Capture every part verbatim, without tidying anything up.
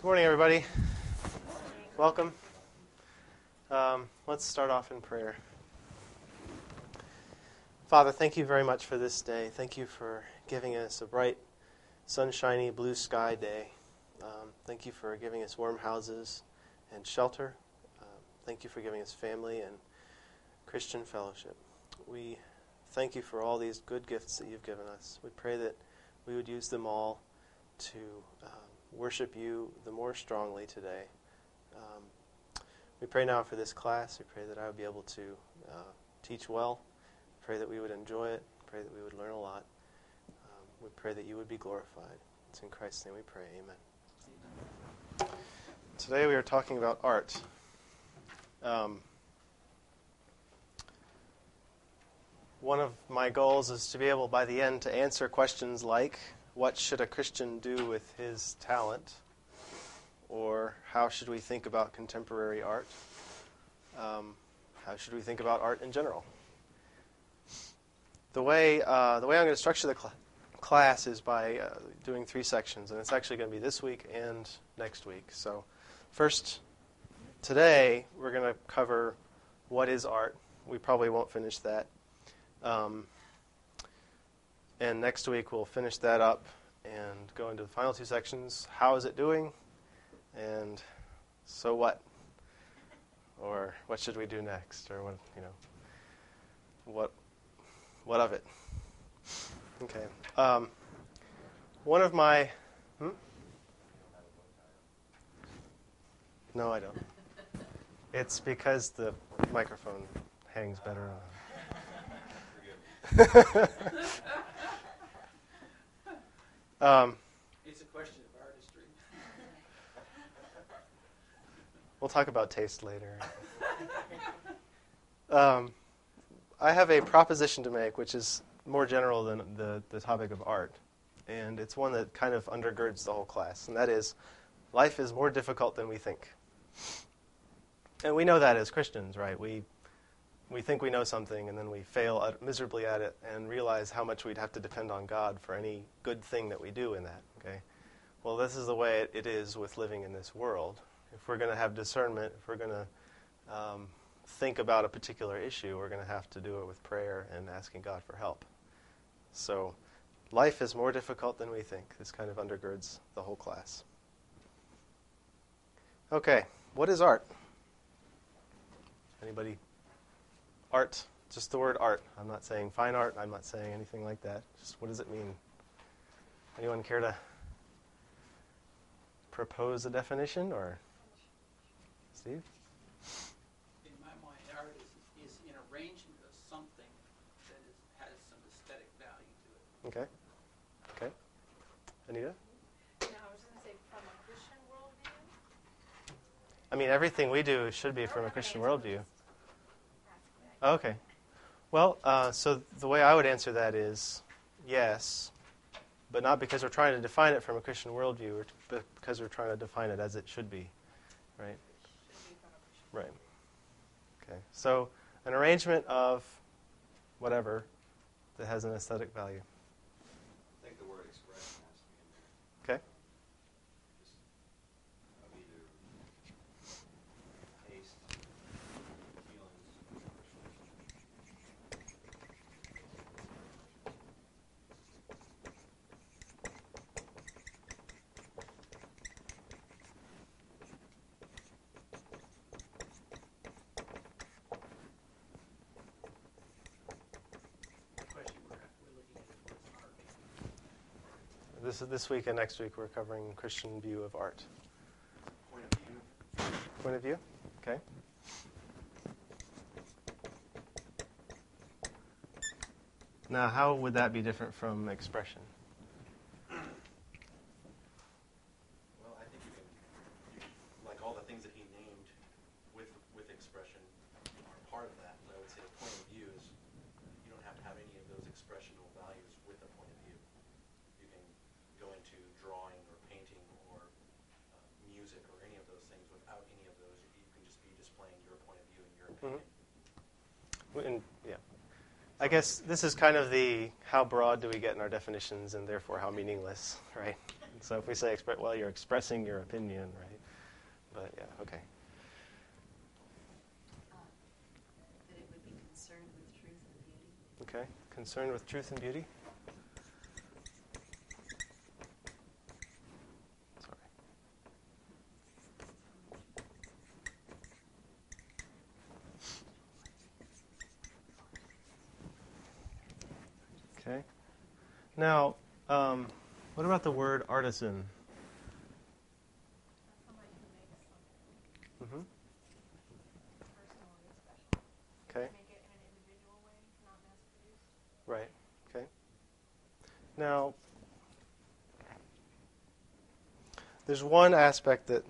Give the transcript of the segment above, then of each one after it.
Morning, everybody. Welcome. Um, let's start off in prayer. Father, thank you very much for this day. Thank you for giving us a bright, sunshiny, blue sky day. Um, thank you for giving us warm houses and shelter. Um, thank you for giving us family and Christian fellowship. We thank you for all these good gifts that you've given us. We pray that we would use them all to um, worship you the more strongly today. Um, we pray now for this class. We pray that I would be able to uh, teach well. Pray that we would enjoy it. Pray that we would learn a lot. Um, we pray that you would be glorified. It's in Christ's name we pray. Amen. Today we are talking about art. Um, one of my goals is to be able by the end to answer questions like, what should a Christian do with his talent? Or how should we think about contemporary art? Um, how should we think about art in general? The way uh, the way I'm going to structure the cl- class is by uh, doing three sections, and it's actually going to be this week and next week. So first, today, we're going to cover what is art. We probably won't finish that. Um, And next week we'll finish that up and go into the final two sections. How is it doing? And so what? Or what should we do next? Or what, you know, what what of it? Okay. Um, one of my... Hmm? No, I don't. It's because the microphone hangs better on. Um, it's a question of artistry. We'll talk about taste later. um, I have a proposition to make, which is more general than the, the topic of art. And it's one that kind of undergirds the whole class. And that is, life is more difficult than we think. And we know that as Christians, right? We we think we know something, and then we fail at, miserably at it and realize how much we'd have to depend on God for any good thing that we do in that. Okay, well, this is the way it, it is with living in this world. If we're going to have discernment, if we're going to um, think about a particular issue, we're going to have to do it with prayer and asking God for help. So life is more difficult than we think. This kind of undergirds the whole class. Okay, what is art? Anybody? Art, just the word art. I'm not saying fine art. I'm not saying anything like that. Just what does it mean? Anyone care to propose a definition, or Steve? In my mind, art is, is an arrangement of something that is, has some aesthetic value to it. Okay. Okay. Anita? No, I was going to say from a Christian worldview. I mean, everything we do should be from a Christian worldview. Okay. Well, uh, so the way I would answer that is yes, but not because we're trying to define it from a Christian worldview, but because we're trying to define it as it should be, right? Right. Okay. So an arrangement of whatever that has an aesthetic value. I think the word expression has to be in there. Okay. Just of either taste, feelings. The question we're, we're looking at is what's art. This this week and next week we're covering Christian view of art. Point of view. Point of view? Okay. Now, how would that be different from expression? Well, I think you can, you, like all the things that he named with with expression are part of that. But I would say the point of view is you don't have to have any of those expressional values with a point of view. You can go into drawing or painting or uh, music or any of those things without any of those. You can just be displaying your point of view and your opinion. Mm-hmm. And, yeah. I guess this is kind of the how broad do we get in our definitions and therefore how meaningless, right? So if we say expre- well, you're expressing your opinion, right? But yeah, okay. Uh, that it would be concerned with truth and beauty. Okay, concerned with truth and beauty. Sorry. Okay. Now, um, what about the word artisan? Somebody who makes something Mm-hmm. personal and special. Okay. Make it in an individual way, not mass-produced. Right. Okay. Now, there's one aspect that.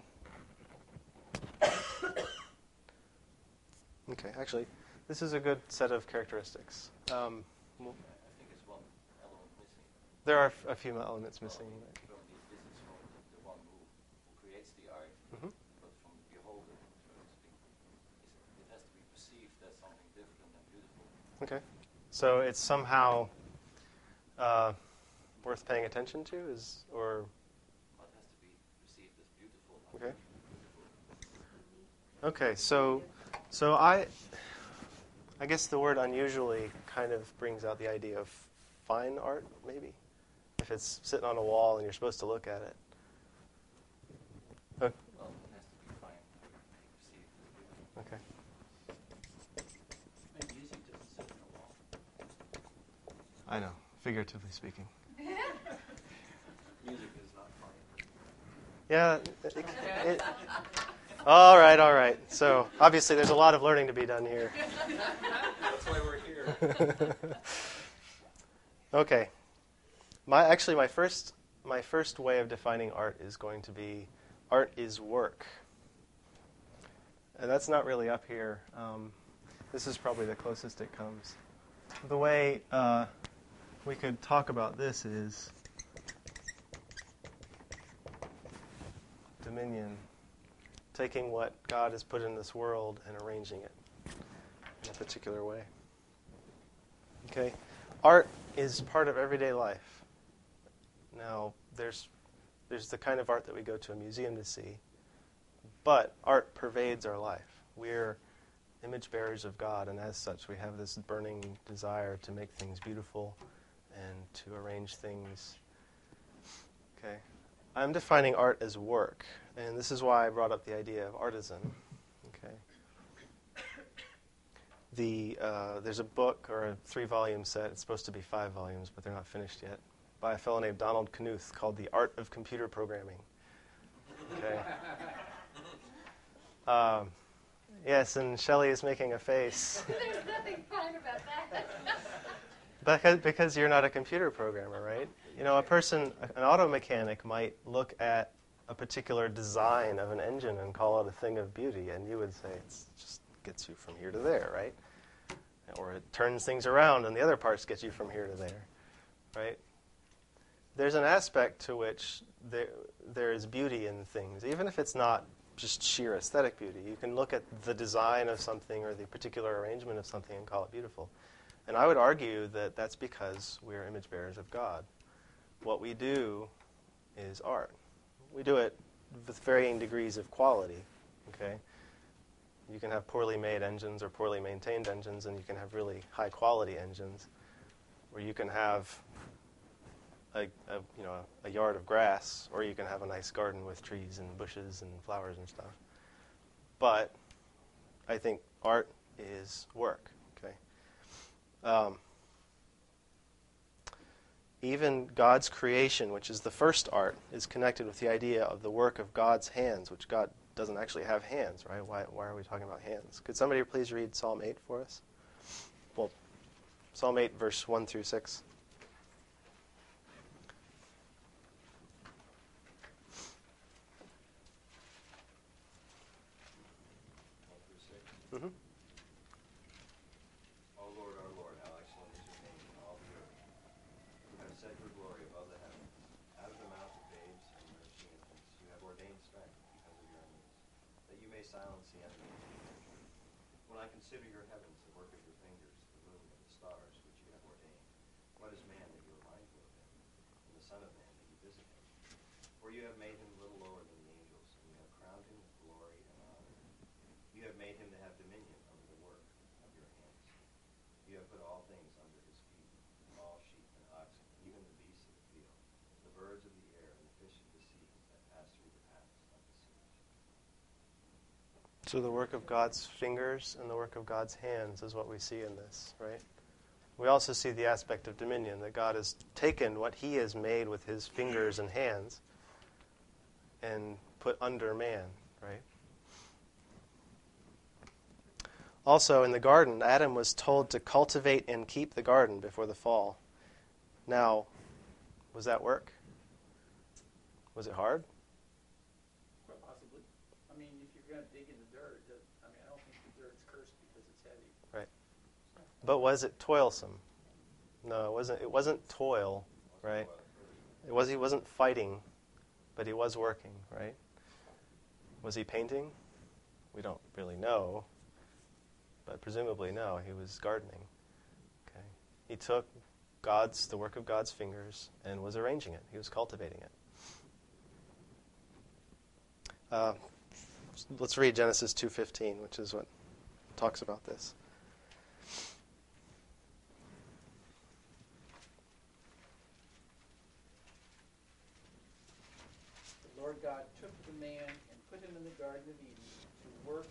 Okay, actually, this is a good set of characteristics. Um, well, I think it's one element missing. there are a few elements missing. From the business from the, the one who, who creates the art, Mhm. but from the beholder, so to speak. It's, it has to be perceived as something different and beautiful. Okay, so it's somehow uh, worth paying attention to, is or But it has to be perceived as beautiful. not Okay. beautiful. okay. So, so I, I guess the word unusually kind of brings out the idea of fine art, maybe, if it's sitting on a wall and you're supposed to look at it. Okay. Well, it has to be fine to be perceived as beautiful. Okay. And music doesn't sit in a wall. I know, figuratively speaking. Music is not fine. Yeah. It, it, all right, all right. So obviously, there's a lot of learning to be done here. That's why we're here. Okay. My actually, my first my first way of defining art is going to be art is work, and that's not really up here. Um, this is probably the closest it comes. The way uh, we could talk about this is dominion, taking what God has put in this world and arranging it in a particular way. Okay? Art is part of everyday life. Now, there's there's the kind of art that we go to a museum to see, but art pervades our life. We're image bearers of God, and as such, we have this burning desire to make things beautiful and to arrange things. Okay? I'm defining art as work, and this is why I brought up the idea of artisan. Okay? The uh, there's a book or a three-volume set. It's supposed to be five volumes, but they're not finished yet. By a fellow named Donald Knuth called "The Art of Computer Programming." Okay. Um, yes, and Shelley is making a face There's nothing fine about that. because because you're not a computer programmer, right? You know, a person, an auto mechanic might look at a particular design of an engine and call it a thing of beauty, and you would say it's just gets you from here to there, right? Or it turns things around and the other parts get you from here to there, right? There's an aspect to which there there is beauty in things, even if it's not just sheer aesthetic beauty. You can look at the design of something or the particular arrangement of something and call it beautiful. And I would argue that that's because we're image bearers of God. What we do is art. We do it with varying degrees of quality, okay? You can have poorly made engines or poorly maintained engines, and you can have really high-quality engines, or you can have a, a you know a yard of grass, or you can have a nice garden with trees and bushes and flowers and stuff. But I think art is work. Okay. Um, even God's creation, which is the first art, is connected with the idea of the work of God's hands, which God doesn't actually have hands, right? Why, why are we talking about hands? Could somebody please read Psalm eight for us? Well, Psalm eight, verse one through six. One through six. Mm-hmm. O Lord, our Lord, how excellent is your name in all the earth. You have set your glory above the heavens. Out of the mouth of babes and nourishing infants, you have ordained strength because of your enemies, that you may silence the enemies of your country. When I consider your heavens, the work of your fingers, the moon and the stars which you have ordained, what is man that you are mindful of him, and the son of man that you visit him? For you have made him a little lower than the angels, and you have crowned him with glory and honor. You have made him to have dominion over the work of your hands. You have put all things under his feet, all sheep and oxen, even the beasts of the field, the birds of the air, and the fish of the sea that pass through the paths of the seas. So the work of God's fingers and the work of God's hands is what we see in this, right? We also see the aspect of dominion, that God has taken what he has made with his fingers and hands and put under man, right? Also, in the garden, Adam was told to cultivate and keep the garden before the fall. Now, was that work? Was it hard? Quite possibly. I mean, if you're going to dig in the dirt, it does- I mean, I don't think the dirt's cursed because it's heavy. Right. But was it toilsome? No, it wasn't. It wasn't toil, right? It was. He wasn't fighting, but he was working, right? Was he painting? We don't really know, but presumably no. He was gardening. Okay. He took God's the work of God's fingers and was arranging it. He was cultivating it. Uh, let's read Genesis two fifteen, which is what talks about this. The Lord God took the man and put him in the Garden of Eden to work and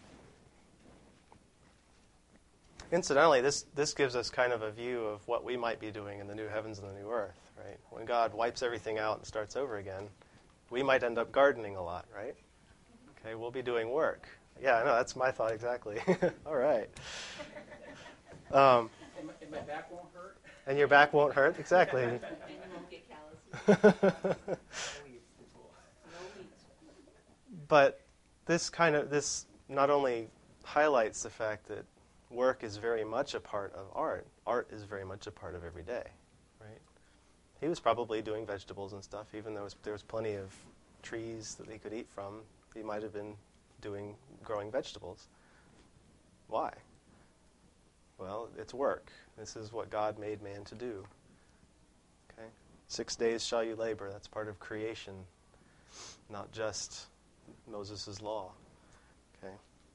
Incidentally, this, this gives us kind of a view of what we might be doing in the new heavens and the new earth, right? When God wipes everything out and starts over again, we might end up gardening a lot, right? Okay, we'll be doing work. Yeah, I know, that's my thought exactly. All right. Um, and my, and my back won't hurt. and your back won't hurt, exactly. And you won't get calluses. No weeds. But this kind of, this not only highlights the fact that work is very much a part of art. Art is very much a part of every day, right? He was probably doing vegetables and stuff, even though there was plenty of trees that he could eat from. He might have been doing, growing vegetables. Why? Well, it's work. This is what God made man to do. Okay? Six days shall you labor. That's part of creation, not just Moses' law. Okay?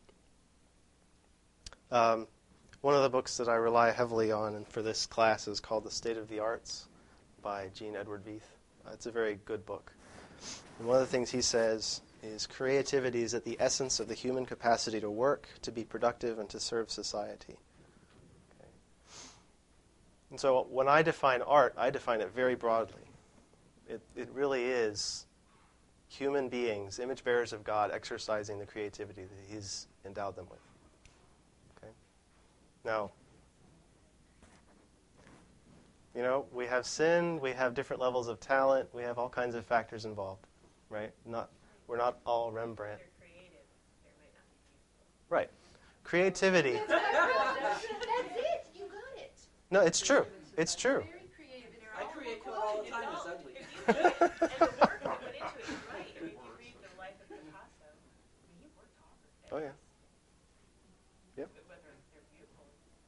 Um, one of the books that I rely heavily on for this class is called The State of the Arts by Jean Edward Veith. Uh, it's a very good book. And one of the things he says is creativity is at the essence of the human capacity to work, to be productive, and to serve society. Okay. And so when I define art, I define it very broadly. It, it really is human beings, image bearers of God, exercising the creativity that he's endowed them with. Now, you know, we have sin, we have different levels of talent, we have all kinds of factors involved, right? Not, we're not all Rembrandt. They're creative. There might not be beautiful. Right. Creativity. That's it. You got it. No, it's true. It's true. Very creative. and they're I all create code cool. all the You time. know, It's ugly. if you look at- and the work you put into it is right. I mean, if you read the life of Picasso, I mean, he worked hard. Oh, yeah. Yep. But whether they're beautiful,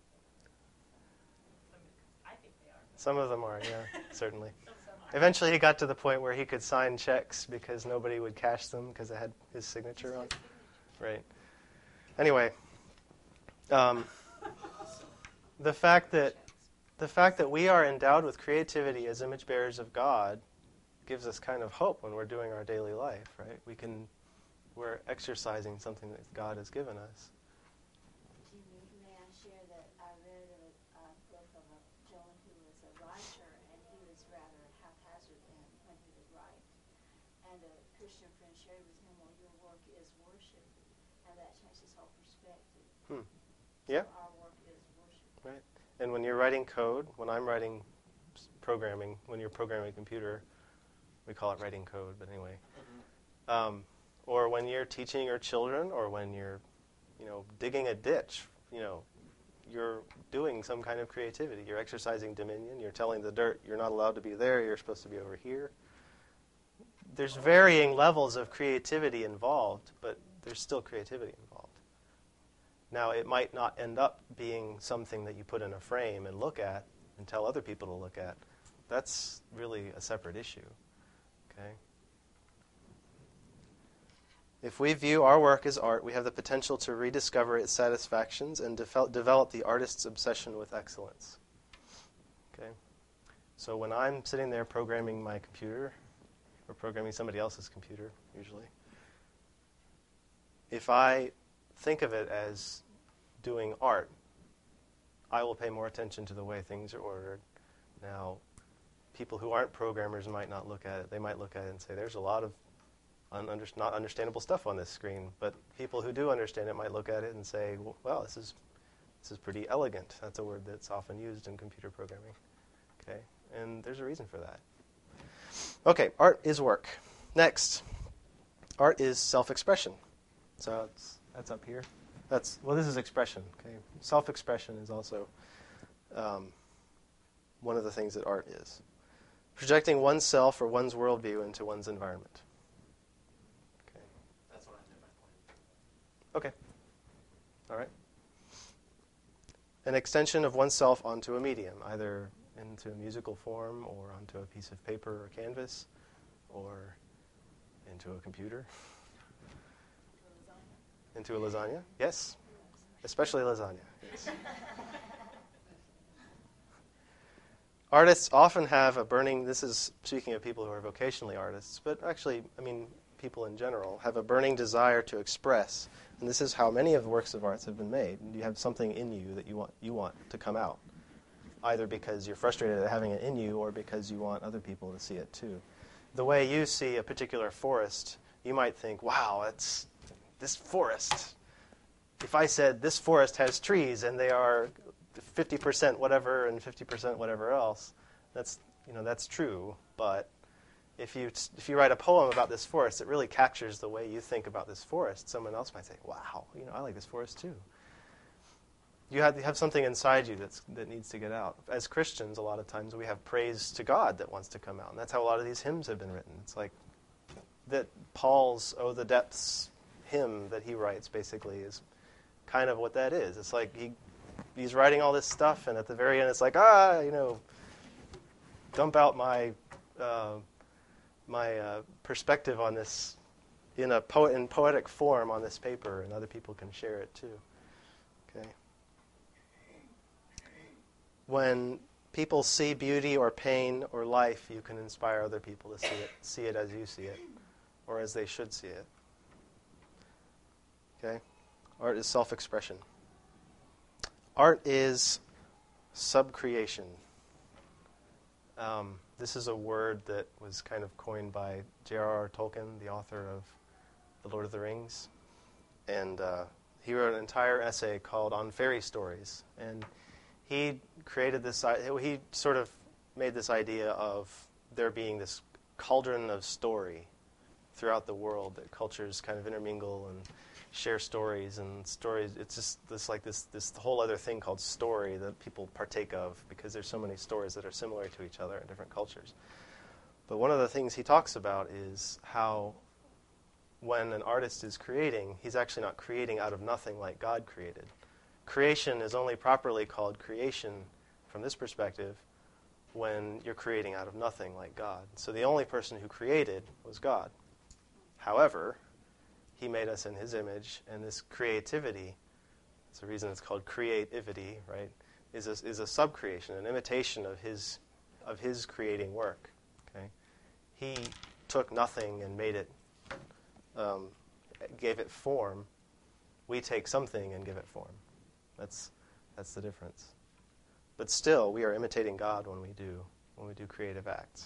some, I think they are. Some of them are, yeah, certainly. Some, some are. Eventually he got to the point where he could sign checks because nobody would cash them because it had his signature on. Right. Anyway, um, the fact that the fact that we are endowed with creativity as image bearers of God gives us kind of hope when we're doing our daily life, right? We can, we're exercising something that God has given us. Jimmy, may I share that I read a, a book of a gentleman who was a writer, and he was rather haphazard in when he would write. And a Christian friend shared with him, well, your work is worship, and that changed his whole perspective. Hmm. Yeah. So our work is worship. Right. And when you're writing code, when I'm writing s- programming, when you're programming a computer, we call it writing code, but anyway. Um, or when you're teaching your children, or when you're, you know, digging a ditch, you know, you're doing some kind of creativity. You're exercising dominion. You're telling the dirt, you're not allowed to be there, you're supposed to be over here. There's varying levels of creativity involved, but there's still creativity involved. Now, it might not end up being something that you put in a frame and look at and tell other people to look at. That's really a separate issue. Okay? If we view our work as art, we have the potential to rediscover its satisfactions and devel- develop the artist's obsession with excellence. Okay? So when I'm sitting there programming my computer, or programming somebody else's computer, usually, if I think of it as doing art, I will pay more attention to the way things are ordered. Now, people who aren't programmers might not look at it. They might look at it and say, there's a lot of un- under- not understandable stuff on this screen. But people who do understand it might look at it and say, well, this is this is pretty elegant. That's a word that's often used in computer programming. Okay, and there's a reason for that. Okay, art is work. Next, art is self-expression. So it's, that's up here. That's well, this is expression. Okay, self-expression is also um, one of the things that art is. Projecting oneself or one's worldview into one's environment. Okay. That's what I meant by point. Okay. All right. An extension of oneself onto a medium, either into a musical form or onto a piece of paper or canvas or into a computer. Into a lasagna? Yes. Especially lasagna. Yes. Artists often have a burning, this is speaking of people who are vocationally artists, but actually, I mean, people in general, have a burning desire to express. And this is how many of the works of arts have been made. You have something in you that you want you want to come out, either because you're frustrated at having it in you or because you want other people to see it too. The way you see a particular forest, you might think, wow, that's this forest. If I said this forest has trees and they are fifty percent whatever and fifty percent whatever else, that's you know that's true. But if you if you write a poem about this forest, it really captures the way you think about this forest. Someone else might say, "Wow, you know, I like this forest too." You have, you have something inside you that's that needs to get out. As Christians, a lot of times we have praise to God that wants to come out, and that's how a lot of these hymns have been written. It's like that Paul's "Oh the Depths" hymn that he writes basically is kind of what that is. It's like he he's writing all this stuff, and at the very end, it's like, ah, you know, dump out my uh, my uh, perspective on this in a po- in poetic form on this paper, and other people can share it too. Okay. When people see beauty or pain or life, you can inspire other people to see it, see it as you see it, or as they should see it. Okay? Art is self-expression. Art is subcreation. Um, this is a word that was kind of coined by J R R Tolkien, the author of The Lord of the Rings. And uh, he wrote an entire essay called On Fairy Stories. And he created this, he sort of made this idea of there being this cauldron of story throughout the world, that cultures kind of intermingle and share stories, and stories, it's just this like this this whole other thing called story that people partake of because there's so many stories that are similar to each other in different cultures. But one of the things he talks about is how when an artist is creating, he's actually not creating out of nothing like God created. Creation is only properly called creation from this perspective when you're creating out of nothing like God. So the only person who created was God. However, he made us in his image, and this creativity, that's the reason it's called creativity, right, is a, is a subcreation, an imitation of his of his creating work. Okay, he took nothing and made it, um, gave it form. We take something and give it form. That's that's the difference. But still, we are imitating God when we do when we do creative acts.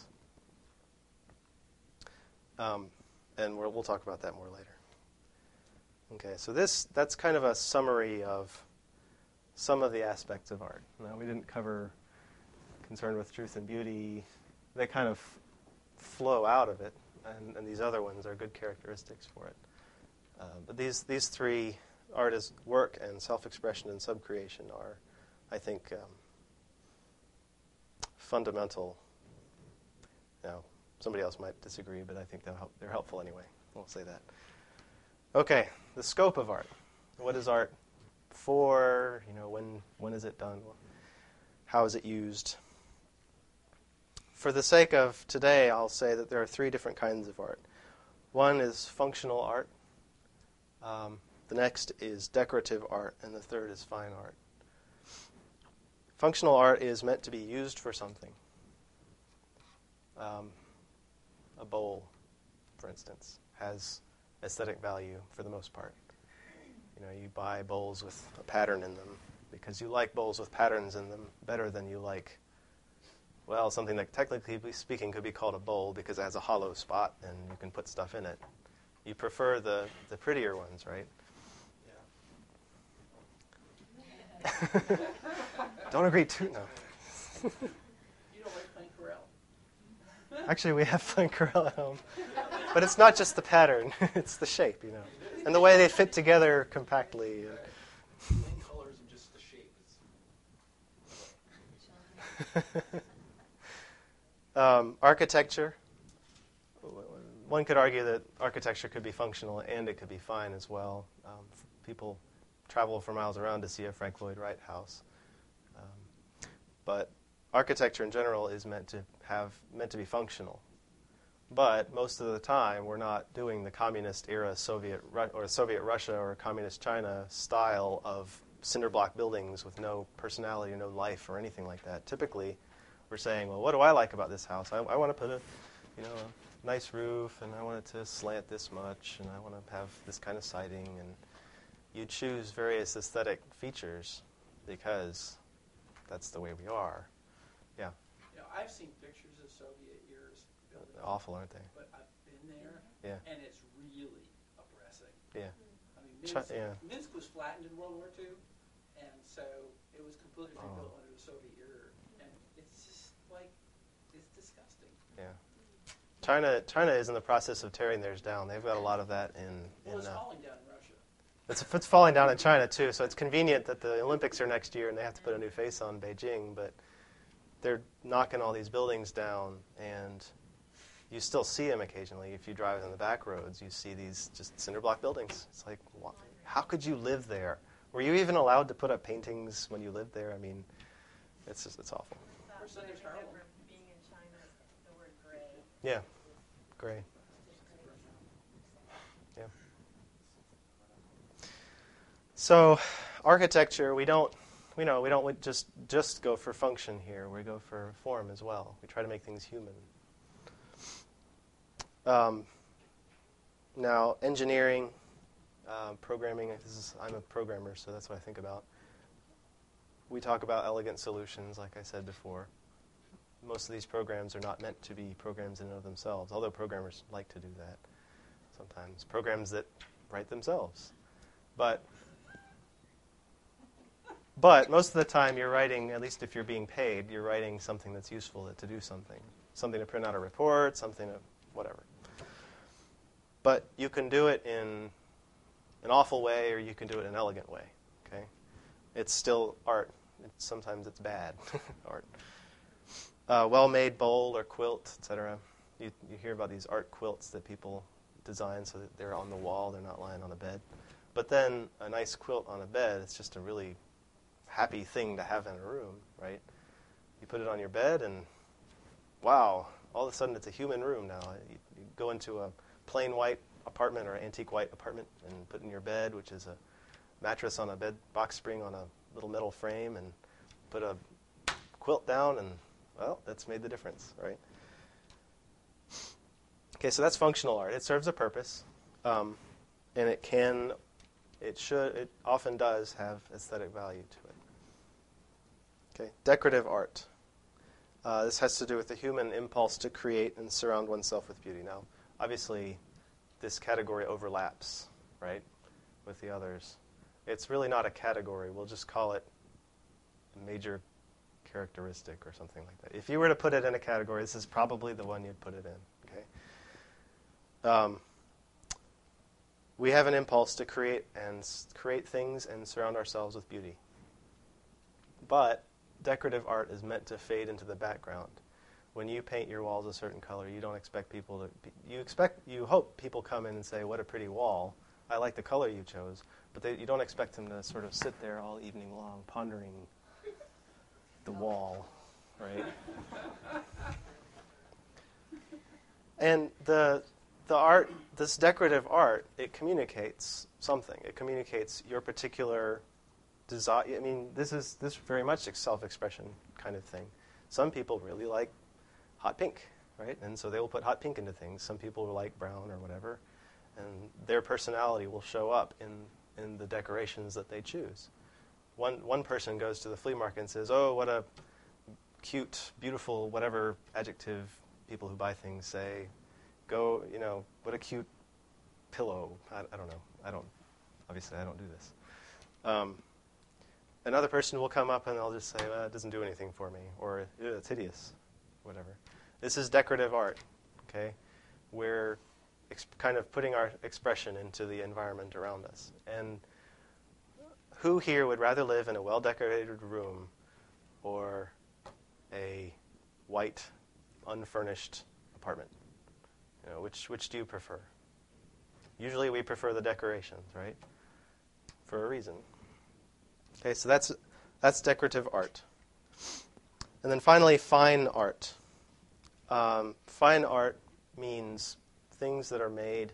Um, and we'll, we'll talk about that more later. Okay, so this that's kind of a summary of some of the aspects of art. Now, we didn't cover concern with truth and beauty. They kind of flow out of it, and, and these other ones are good characteristics for it. Uh, but these these three, art as work and self-expression and subcreation, are, I think, um, fundamental. Now, somebody else might disagree, but I think they're, help, they're helpful anyway. We'll say that. Okay, the scope of art. What is art for? You know, when when is it done? How is it used? For the sake of today, I'll say that there are three different kinds of art. One is functional art. Um, the next is decorative art, and the third is fine art. Functional art is meant to be used for something. Um, a bowl, for instance, has aesthetic value for the most part. You know, you buy bowls with a pattern in them because you like bowls with patterns in them better than you like, well, something that technically speaking could be called a bowl because it has a hollow spot and you can put stuff in it. You prefer the, the prettier ones, right? Yeah. Don't agree too, no. You don't like Plancarel? Actually, we have Plancarel at home. But it's not just the pattern, it's the shape, you know. And the way they fit together compactly. Plain colors and just the shape is. um, architecture. One could argue that architecture could be functional and it could be fine as well. Um, people travel for miles around to see a Frank Lloyd Wright house. Um, but architecture in general is meant to have meant to be functional. But most of the time, we're not doing the communist era Soviet Ru- or Soviet Russia or communist China style of cinder block buildings with no personality or no life or anything like that. Typically, we're saying, well, what do I like about this house? I, I want to put a, you know, a nice roof, and I want it to slant this much, and I want to have this kind of siding, and you choose various aesthetic features because that's the way we are. Yeah. You know, I've seen pictures of Soviet years buildings. Awful, aren't they? But I've been there, Yeah. and it's really oppressing. Yeah. I mean, Chi- Minsk, yeah. Minsk was flattened in World War Two, and so it was completely Oh. rebuilt under the Soviet era, and it's just like, it's disgusting. Yeah. China China is in the process of tearing theirs down. They've got a lot of that in. Well, in it's uh, falling down in Russia. it's, it's falling down in China, too, so it's convenient that the Olympics are next year and they have to put a new face on Beijing, but they're knocking all these buildings down, and you still see them occasionally. If you drive in the back roads, you see these just cinder block buildings. It's like, wha- how could you live there? Were you even allowed to put up paintings when you lived there? I mean, it's just, it's awful. First thing is Harlem. Being in China, the word gray. Yeah, great. Yeah. So, architecture, we don't, we know, we don't just just go for function here. We go for form as well. We try to make things human. Um, now, engineering, uh, programming. This is, I'm a programmer, so that's what I think about. We talk about elegant solutions, like I said before. Most of these programs are not meant to be programs in and of themselves, although programmers like to do that sometimes. Programs that write themselves. But but most of the time you're writing, at least if you're being paid, you're writing something that's useful to do something. Something to print out a report, something to whatever. But you can do it in an awful way or you can do it in an elegant way. Okay? It's still art. It's, sometimes it's bad art. Uh, well-made bowl or quilt, et cetera. You, you hear about these art quilts that people design so that they're on the wall, they're not lying on a bed. But then a nice quilt on a bed, it's just a really happy thing to have in a room, right? You put it on your bed and, wow, all of a sudden it's a human room now. You, you go into a plain white apartment or antique white apartment and put in your bed, which is a mattress on a bed box spring on a little metal frame, and put a quilt down and, well, that's made the difference, right? Okay, so that's functional art. It serves a purpose, um, and it can, it should, it often does have aesthetic value to it. Okay, decorative art. Uh, this has to do with the human impulse to create and surround oneself with beauty. Now, obviously, this category overlaps, right, with the others. It's really not a category. We'll just call it a major characteristic or something like that. If you were to put it in a category, this is probably the one you'd put it in. Okay. Um, we have an impulse to create and s- create things and surround ourselves with beauty. But decorative art is meant to fade into the background. When you paint your walls a certain color, you don't expect people to. Be, you expect, you hope people come in and say, "What a pretty wall! I like the color you chose." But they, you don't expect them to sort of sit there all evening long pondering the wall, right? And the the art, this decorative art, it communicates something. It communicates your particular desire. I mean, this is this very much a self-expression kind of thing. Some people really like hot pink, right? And so they will put hot pink into things. Some people will like brown or whatever, and their personality will show up in, in the decorations that they choose. One one person goes to the flea market and says, "Oh, what a cute, beautiful, whatever adjective people who buy things say. Go, you know, what a cute pillow." I, I don't know. I don't, obviously I don't do this. Um, another person will come up and they'll just say, well, it doesn't do anything for me, or it's hideous, whatever. This is decorative art, okay? We're ex- kind of putting our expression into the environment around us. And who here would rather live in a well-decorated room or a white, unfurnished apartment? You know, which which do you prefer? Usually we prefer the decorations, right? For a reason. Okay, so that's that's decorative art. And then finally, fine art. Um, fine art means things that are made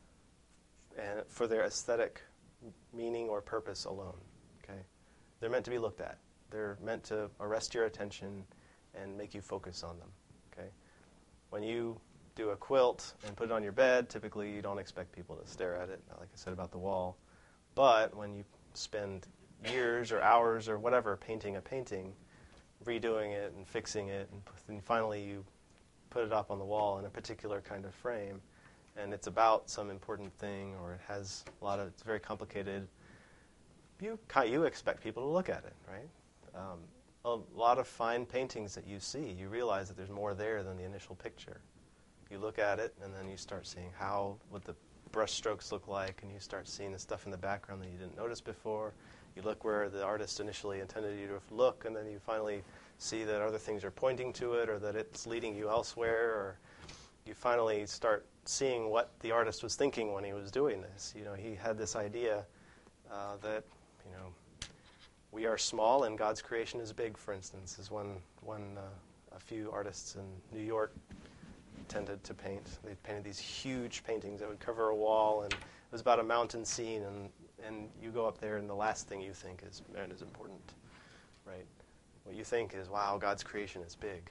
and for their aesthetic meaning or purpose alone. Okay, they're meant to be looked at. They're meant to arrest your attention and make you focus on them. Okay, when you do a quilt and put it on your bed, typically you don't expect people to stare at it, like I said about the wall. But when you spend years or hours or whatever painting a painting, redoing it and fixing it, and then finally you put it up on the wall in a particular kind of frame, and it's about some important thing, or it has a lot of, it's very complicated, you you expect people to look at it, right? Um, a lot of fine paintings that you see, you realize that there's more there than the initial picture. You look at it, and then you start seeing how, what the brush strokes look like, and you start seeing the stuff in the background that you didn't notice before. You look where the artist initially intended you to look, and then you finally see that other things are pointing to it, or that it's leading you elsewhere, or you finally start seeing what the artist was thinking when he was doing this. You know, he had this idea uh, that, you know, we are small and God's creation is big, for instance, is one, one uh, a few artists in New York tended to paint. They painted these huge paintings that would cover a wall, and it was about a mountain scene, and, and you go up there and the last thing you think is, man, is important, right? What you think is, wow, God's creation is big.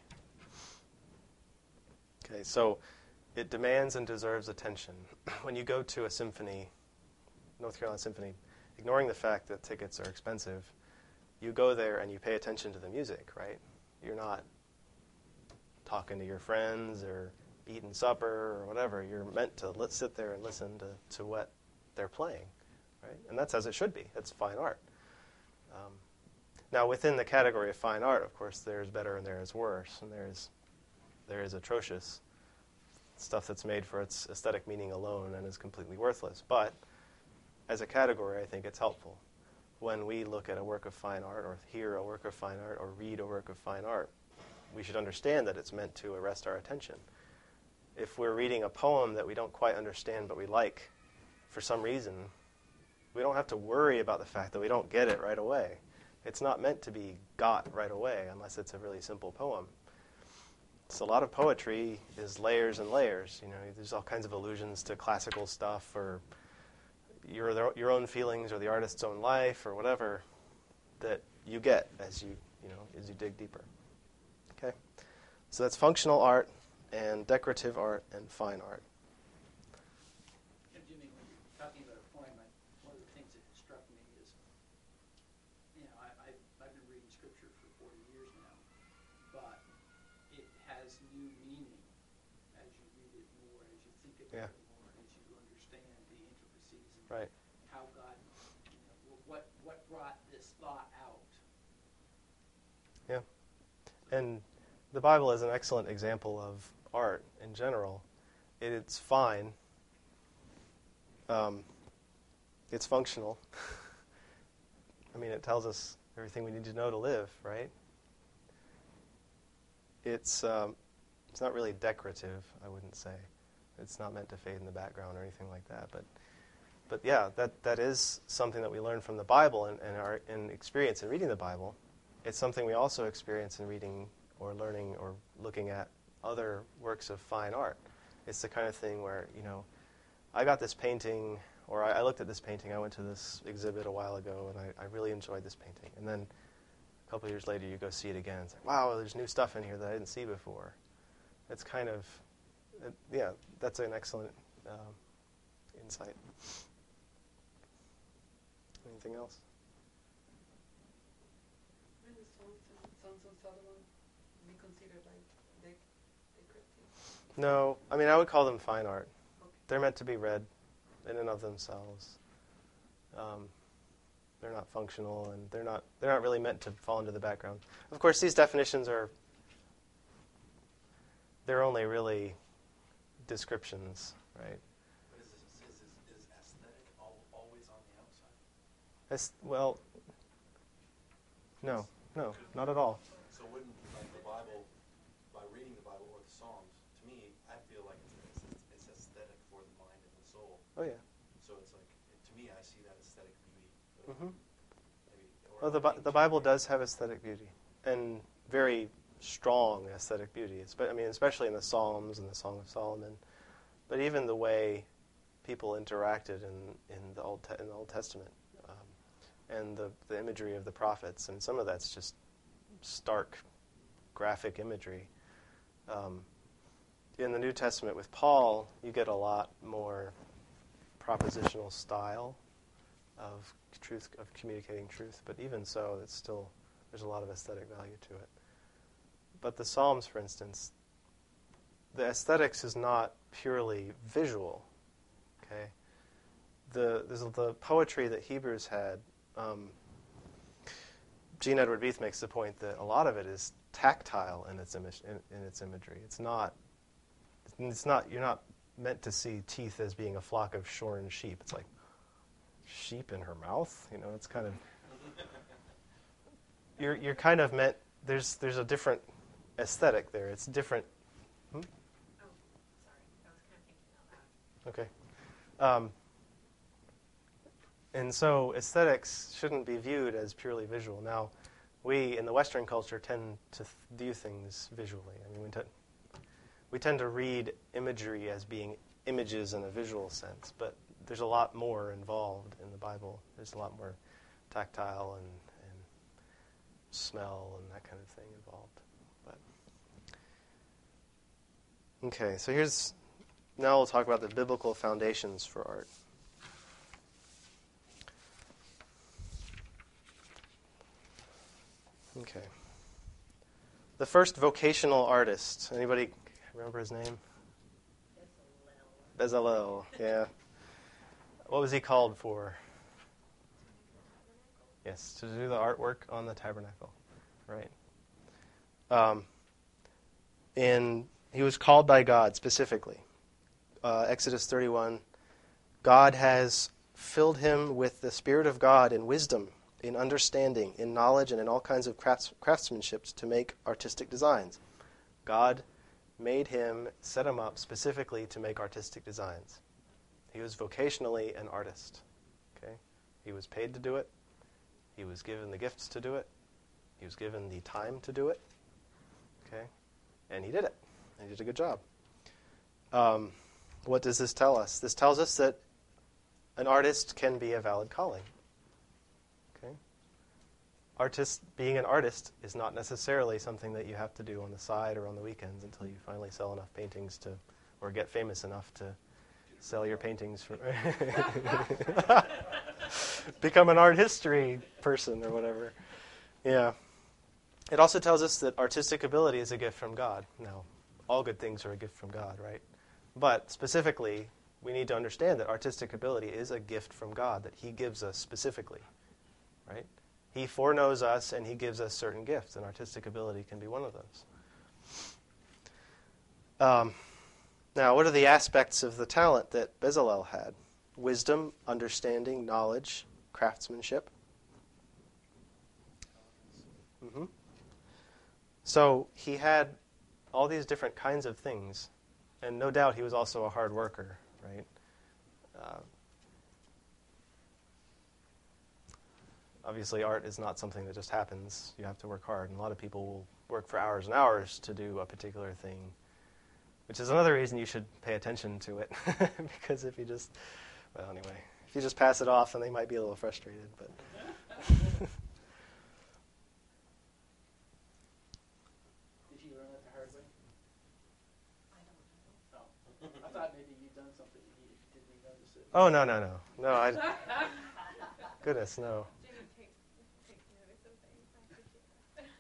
Okay, so it demands and deserves attention. When you go to a symphony, North Carolina Symphony, ignoring the fact that tickets are expensive, you go there and you pay attention to the music, right? You're not talking to your friends or eating supper or whatever. You're meant to let, sit there and listen to, to what they're playing, right? And that's as it should be. That's fine art. Um, now, within the category of fine art, of course, there's better and there's worse, and there's there is atrocious stuff that's made for its aesthetic meaning alone and is completely worthless. But as a category, I think it's helpful. When we look at a work of fine art, or hear a work of fine art, or read a work of fine art, we should understand that it's meant to arrest our attention. If we're reading a poem that we don't quite understand but we like for some reason, we don't have to worry about the fact that we don't get it right away. It's not meant to be got right away unless it's a really simple poem. So a lot of poetry is layers and layers. You know, there's all kinds of allusions to classical stuff, or your your own feelings, or the artist's own life, or whatever that you get as you you know as you dig deeper. Okay, so that's functional art and decorative art and fine art. And Jimmy, when you're talking about a poem, I, one of the things that struck me is, you know, I, I've, I've been reading scripture for forty years now, but it has new meaning as you read it more, as you think about Yeah. it more, as you understand the intricacies and Right. how God, you know, what what brought this thought out. Yeah. And the Bible is an excellent example of art in general. It, it's fine. Um, it's functional. I mean, it tells us everything we need to know to live, right? It's um, it's not really decorative, I wouldn't say. It's not meant to fade in the background or anything like that. But but yeah, that that is something that we learn from the Bible and, and our in experience in reading the Bible. It's something we also experience in reading or learning or looking at other works of fine art. It's the kind of thing where, you know, I got this painting, or I, I looked at this painting. I went to this exhibit a while ago, and I, I really enjoyed this painting. And then a couple of years later, you go see it again. It's like, wow, there's new stuff in here that I didn't see before. It's kind of, uh, yeah, that's an excellent um, insight. Anything else? When the songs and songs on Solomon be considered like dec- decorative? No, I mean, I would call them fine art. Okay. They're meant to be read in and of themselves. Um, they're not functional, and they're not they're not really meant to fall into the background. Of course, these definitions are they're only really descriptions, right? But is, this, is, is, is aesthetic al- always on the outside? That's, well, no, no, not at all. So wouldn't, like, the Bible, by reading the Bible or the Psalms, to me, I feel like it's, it's, it's aesthetic for the mind and the soul. Oh yeah. So it's like, to me, I see that aesthetic beauty. Mm-hmm. Maybe, or Well, the I Bi- think the Bible does have aesthetic beauty, and very strong aesthetic beauty. It's, I mean, especially in the Psalms and the Song of Solomon, but even the way people interacted in, in the Old Te- in the Old Testament, um, and the the imagery of the prophets, and some of that's just stark, graphic imagery. Um, in the New Testament with Paul, you get a lot more propositional style of truth, of communicating truth, but even so, it's still, there's a lot of aesthetic value to it. But the Psalms, for instance, the aesthetics is not purely visual. Okay, the there's the poetry that Hebrews had. Um, Gene Edward Beath makes the point that a lot of it is tactile in its image, in, in its imagery. It's not. It's not. You're not meant to see teeth as being a flock of shorn sheep. It's like sheep in her mouth. You know, it's kind of. You're you're kind of meant. There's there's a different aesthetic there. It's different. Hmm? Oh, sorry. I was kind of thinking out loud. Okay. Um, and so aesthetics shouldn't be viewed as purely visual. Now, we in the Western culture tend to th- view things visually. I mean, we, t- we tend to read imagery as being images in a visual sense, but there's a lot more involved in the Bible. There's a lot more tactile and, and smell and that kind of thing involved. But okay, so here's now we'll talk about the biblical foundations for art. Okay. The first vocational artist. Anybody remember his name? Bezalel. Yeah. What was he called for? Yes, to do the artwork on the tabernacle. Right. Um, and he was called by God specifically. Uh, Exodus thirty-one. God has filled him with the Spirit of God in wisdom, in understanding, in knowledge, and in all kinds of crafts, craftsmanship to make artistic designs. God made him, set him up specifically to make artistic designs. He was vocationally an artist. Okay, he was paid to do it. He was given the gifts to do it. He was given the time to do it. Okay, and he did it. And he did a good job. Um, what does this tell us? This tells us that an artist can be a valid calling. Okay, artist being an artist is not necessarily something that you have to do on the side or on the weekends until you finally sell enough paintings to, or get famous enough to sell your paintings for become an art history person or whatever. Yeah. It also tells us that artistic ability is a gift from God. Now, all good things are a gift from God, right? But specifically, we need to understand that artistic ability is a gift from God that he gives us specifically, right? He foreknows us and he gives us certain gifts, and artistic ability can be one of those. Um, now, what are the aspects of the talent that Bezalel had? Wisdom, understanding, knowledge, craftsmanship. Mm-hmm. So he had all these different kinds of things, and no doubt he was also a hard worker, right? Uh, obviously, art is not something that just happens. You have to work hard, and a lot of people will work for hours and hours to do a particular thing. which is another reason you should pay attention to it. Because if you just, well, anyway, if you just pass it off, then they might be a little frustrated. But Did you learn that the hard way? I don't know. Oh, I thought maybe you'd done something and you didn't notice it. oh no, no, no, no! I goodness, no. Jimmy takes, takes notice of things. I appreciate that.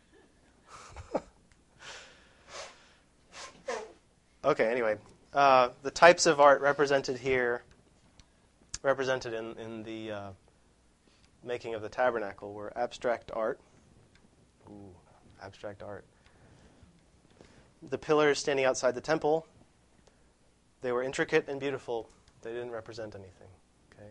Okay, anyway, uh, the types of art represented here, represented in, in the uh, making of the tabernacle, were abstract art. Ooh, abstract art. The pillars standing outside the temple, they were intricate and beautiful. They didn't represent anything. Okay.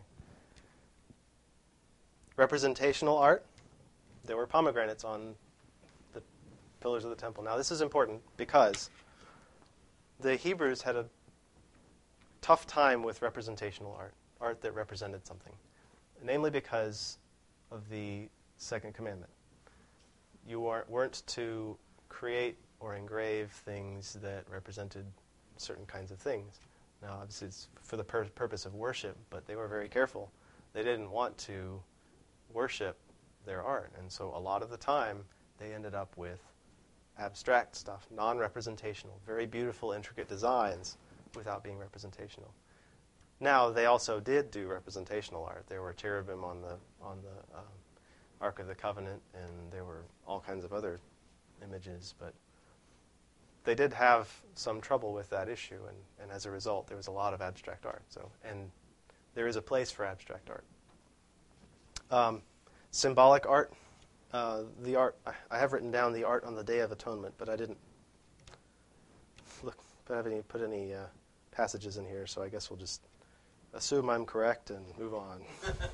Representational art, there were pomegranates on the pillars of the temple. Now, this is important because the Hebrews had a tough time with representational art, art that represented something, namely because of the second commandment. You weren't, weren't to create or engrave things that represented certain kinds of things. Now, obviously, it's for the pur- purpose of worship, but they were very careful. They didn't want to worship their art, and so a lot of the time, they ended up with abstract stuff, non-representational, very beautiful, intricate designs without being representational. Now, they also did do representational art. There were cherubim on the on the um, Ark of the Covenant, and there were all kinds of other images, but they did have some trouble with that issue, and, and as a result, there was a lot of abstract art. So, and there is a place for abstract art. Um, symbolic art. Uh, the art, I have written down the art on the Day of Atonement, but I didn't look, but have any, put any uh, passages in here, so I guess we'll just assume I'm correct and move on.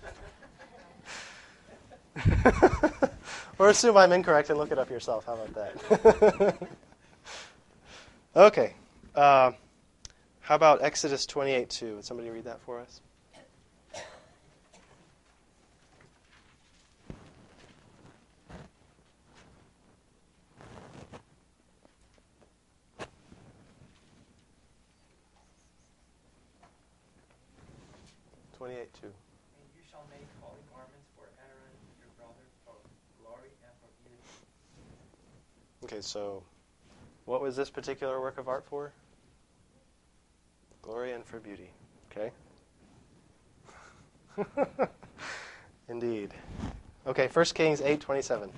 Or assume I'm incorrect and look it up yourself. How about that? Okay. Uh, how about Exodus twenty-eight two? Would somebody read that for us? twenty-eight two. And you shall make holy garments for Aaron your brother for glory and for beauty. Okay, so what was this particular work of art for? Glory and for beauty. Okay. Indeed. Okay, First Kings eight twenty-seven.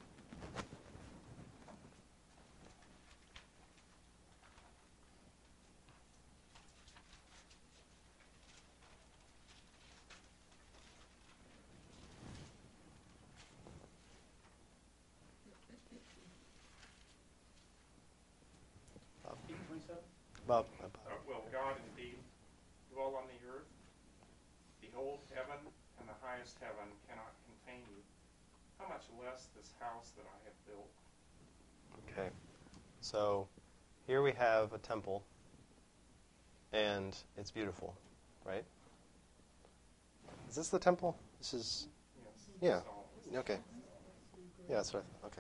Eight twenty-seven? Bob. Uh, will God indeed dwell on the earth? Behold, heaven and the highest heaven cannot contain you. How much less this house that I have built? Okay. So here we have a temple, and it's beautiful, right? Is this the temple? This is, Yes. yeah. So, Okay. Yeah, that's right. Okay.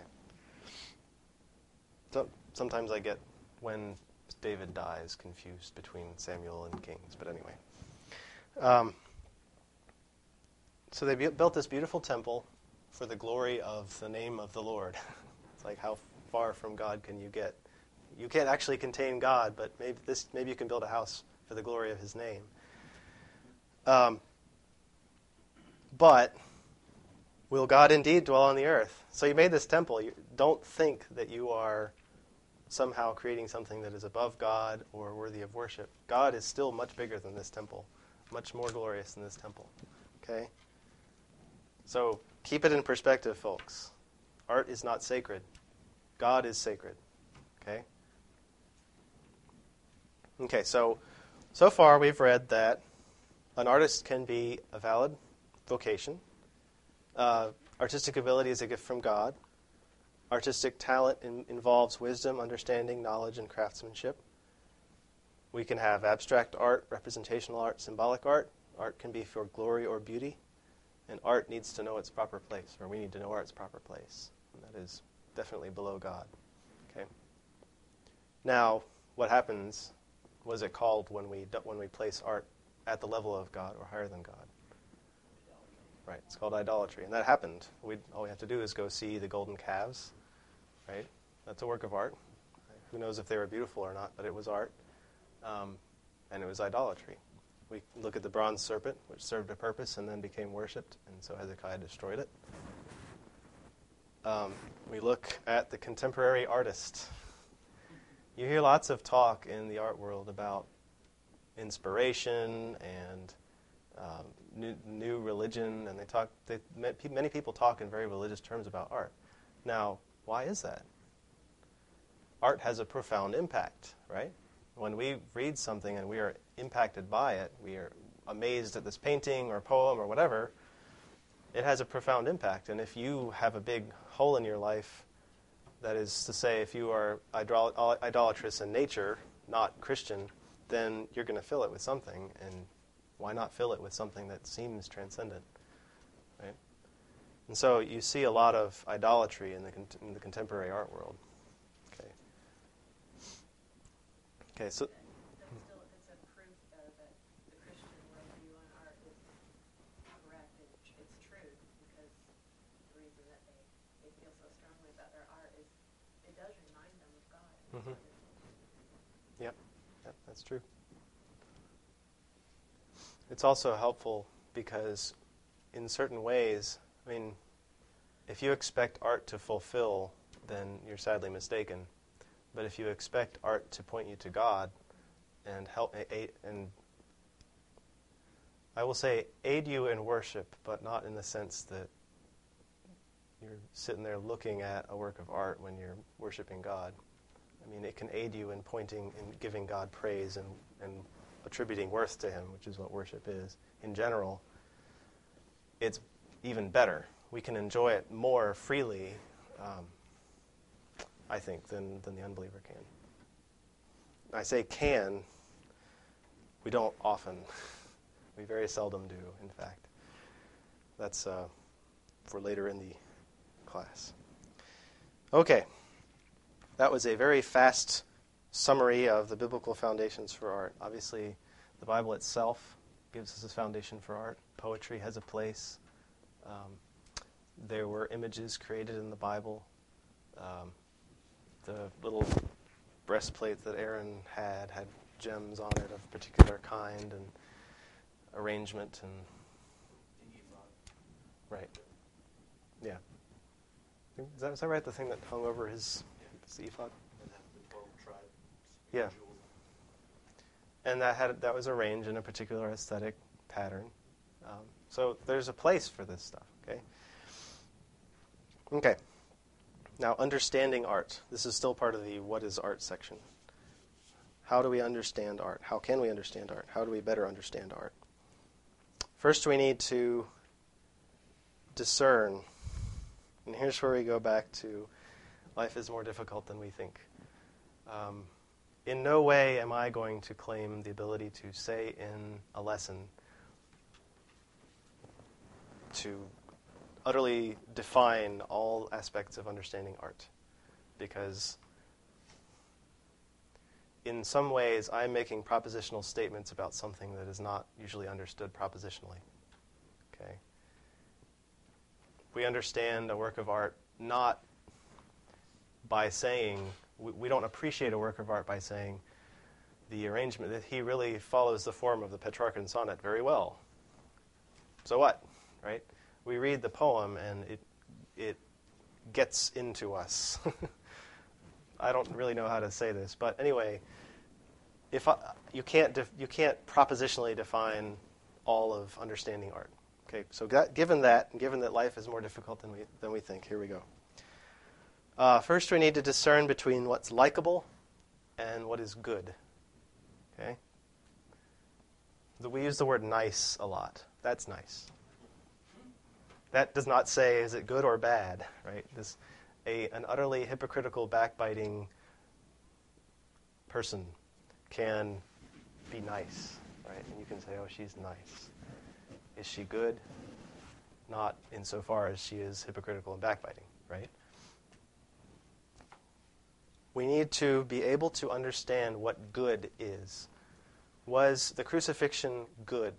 So sometimes I get when David dies confused between Samuel and Kings, but anyway. Um, so they bu- built this beautiful temple for the glory of the name of the Lord. It's like, how far from God can you get? You can't actually contain God, but maybe this maybe you can build a house for the glory of His name. Um, but will God indeed dwell on the earth? So you made this temple. You don't think that you are somehow creating something that is above God or worthy of worship. God is still much bigger than this temple, much more glorious than this temple. Okay? So keep it in perspective, folks. Art is not sacred. God is sacred. Okay? Okay, so so far we've read that an artist can be a valid vocation. Uh, artistic ability is a gift from God. Artistic talent in, involves wisdom, understanding, knowledge, and craftsmanship. We can have abstract art, representational art, symbolic art. Art can be for glory or beauty. And art needs to know its proper place, or we need to know art's proper place. And that is definitely below God. Okay. Now, what happens was it called when we do, when we place art at the level of God or higher than God? Right, it's called idolatry, and that happened. We all we have to do is go see the golden calves, right? That's a work of art. Who knows if they were beautiful or not, but it was art, um, and it was idolatry. We look at the bronze serpent, which served a purpose and then became worshipped, and so Hezekiah destroyed it. Um, we look at the contemporary artist. You hear lots of talk in the art world about inspiration and um, new, new religion, and they talk. They, many people talk in very religious terms about art. Now, why is that? Art has a profound impact, right? When we read something and we are impacted by it, we are amazed at this painting or poem or whatever, it has a profound impact. And if you have a big hole in your life, that is to say, if you are idol- idolatrous in nature, not Christian, then you're going to fill it with something. And why not fill it with something that seems transcendent, right? And so you see a lot of idolatry in the con- in the contemporary art world. Okay. Okay. So. That's still it's a proof though that the Christian worldview on art is correct. It, it's true because the reason that they, they feel so strongly about their art is it does remind them of God. Mm-hmm. Yep. Yep. That's true. It's also helpful because in certain ways, I mean, if you expect art to fulfill, then you're sadly mistaken. But if you expect art to point you to God and help, aid, and I will say aid you in worship, but not in the sense that you're sitting there looking at a work of art when you're worshiping God. I mean, it can aid you in pointing and giving God praise and, and attributing worth to Him, which is what worship is. In general, it's even better. We can enjoy it more freely, um, I think, than, than the unbeliever can. I say can. We don't often. We very seldom do, in fact. That's uh, for later in the class. Okay. That was a very fast summary of the biblical foundations for art. Obviously, the Bible itself gives us a foundation for art. Poetry has a place. Um, there were images created in the Bible. Um, the little breastplate that Aaron had had gems on it of particular kind and arrangement and right. Yeah. Is that, is that right? The thing that hung over his, his ephod? Yeah. And that had that was arranged in a particular aesthetic pattern. Um, so there's a place for this stuff, okay? Okay. Now, understanding art. This is still part of the what is art section. How do we understand art? How can we understand art? How do we better understand art? First, we need to discern. And here's where we go back to life is more difficult than we think. Um, in no way am I going to claim the ability to say in a lesson to utterly define all aspects of understanding art, because in some ways I'm making propositional statements about something that is not usually understood propositionally. Okay? We understand a work of art not by saying, we, we don't appreciate a work of art by saying the arrangement, that he really follows the form of the Petrarchan sonnet very well. So what, right? We read the poem and it it gets into us. I don't really know how to say this, but anyway, if I, you can't def, you can't propositionally define all of understanding art. Okay, so that, given that, and given that life is more difficult than we than we think, here we go. Uh, first, we need to discern between what's likable and what is good. Okay, the, we use the word nice a lot. That's nice. That does not say is it good or bad, right? This, a an utterly hypocritical, backbiting person can be nice, right? And you can say, oh, she's nice. Is she good? Not insofar as she is hypocritical and backbiting, right? We need to be able to understand what good is. Was the crucifixion good?